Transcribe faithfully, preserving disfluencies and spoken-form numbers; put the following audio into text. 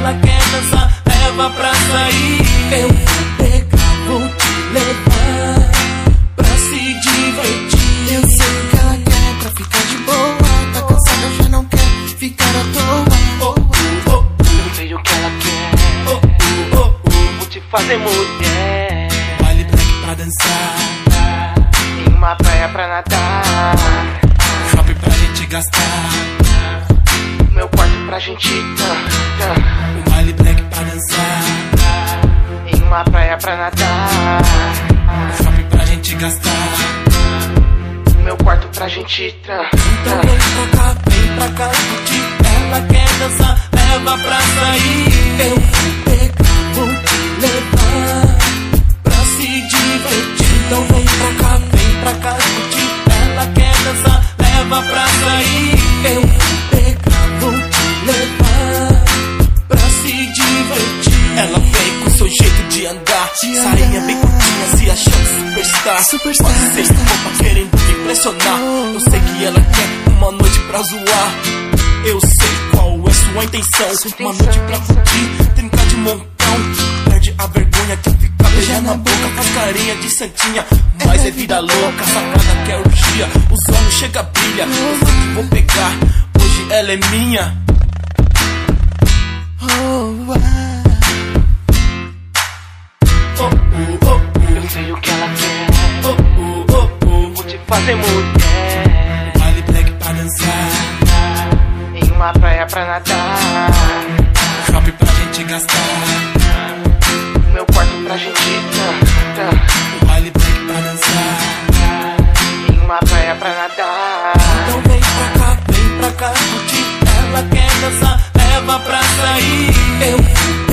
ela quer dançar, leva pra sair. Eu vou pegar, vou te levar pra se divertir. Eu sei o que ela quer pra ficar de boa. Tá cansada, já não quer ficar à toa. Oh, oh, oh, Eu sei o que ela quer, oh, oh, oh, oh. vou te fazer mulher. Baile black pra dançar, Em uma praia pra nadar, shopping pra gente gastar. meu quarto pra gente tá, tá. Um baile black pra dançar, Em uma praia pra nadar, shopping pra gente gastar. meu quarto pra gente tá, Então tá. vem pra cá, vem pra cá curtir. Ela quer dançar, leva pra sair. Eu vou pegar, vou te levar pra se divertir. Então vem pra cá, vem pra cá curtir. Ela quer dançar, leva pra sair. Eu vou pegar, vou te levar pra se divertir. Ela vem com seu jeito de andar, sainha bem curtinha, se achando superstar. Superstar, Quase sem roupa, querendo te impressionar. Eu sei que ela quer uma noite pra zoar. Eu sei qual é sua intenção. Uma noite pra curtir, trincar de montão. Perde a vergonha que fica beijando na boca, faz carinha de santinha. Mas é vida louca, sacada que é orgia. Os olhos chega brilha, eu sei que vou pegar. Hoje ela é minha. Oh, ah. Oh, oh, oh, oh. Eu sei o que ela quer, Oh, oh, oh, oh. vou te fazer mulher. Baile black pra dançar, Em uma praia pra nadar, shopping pra gente gastar. meu quarto pra gente tá, tá. Baile black pra dançar, Em uma praia pra nadar, então vem pra cá, vem pra cá curtir. Ela quer dançar, leva pra sair. Eu vou